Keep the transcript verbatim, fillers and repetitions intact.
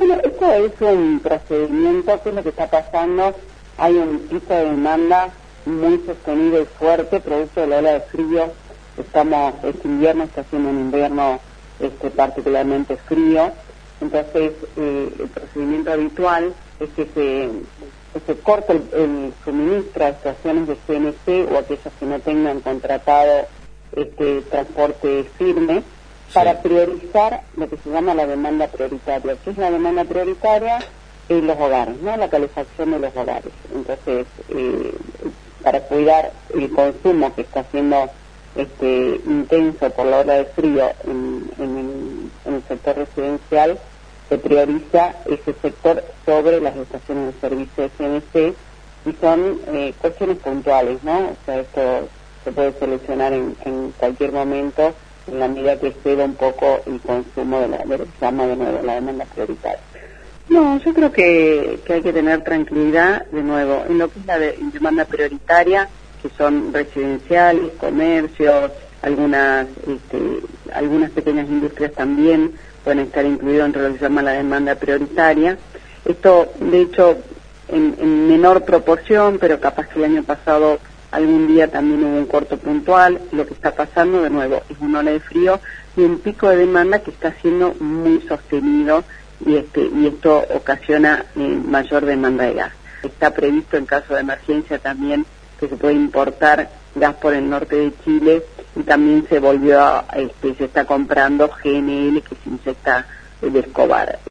Bueno, esto es un procedimiento, que es lo que está pasando. Hay un pico de demanda muy sostenido y fuerte, producto de la ola de frío. Estamos, este invierno está siendo un invierno este, particularmente frío, entonces eh, el procedimiento habitual es que se, que se corte el, el suministro a estaciones de C N C o aquellas que no tengan contratado este transporte firme, para sí. priorizar lo que se llama la demanda prioritaria. ¿Qué es la demanda prioritaria? En los hogares, ¿no? La calefacción de los hogares. Entonces, eh, para cuidar el consumo que está siendo este, intenso por la ola de frío en, en, el, en el sector residencial, se prioriza ese sector sobre las estaciones de servicio de C N C, y son eh, cuestiones puntuales, ¿no? O sea, esto se puede solucionar en, en cualquier momento, en la medida que exceda un poco el consumo de, la, de lo que se llama de nuevo la demanda prioritaria. No, yo creo que, que hay que tener tranquilidad, de nuevo, en lo que es la de, demanda prioritaria, que son residenciales, comercios, algunas este, algunas pequeñas industrias también pueden estar incluidos entre lo que se llama la demanda prioritaria. Esto, de hecho, en, en menor proporción, pero capaz que el año pasado algún día también hubo un corto puntual. Lo que está pasando, de nuevo, es una ola de frío y un pico de demanda que está siendo muy sostenido, y este y esto ocasiona eh, mayor demanda de gas. Está previsto, en caso de emergencia, también que se puede importar gas por el norte de Chile, y también se volvió a, este, se está comprando G N L, que se inyecta de Escobar.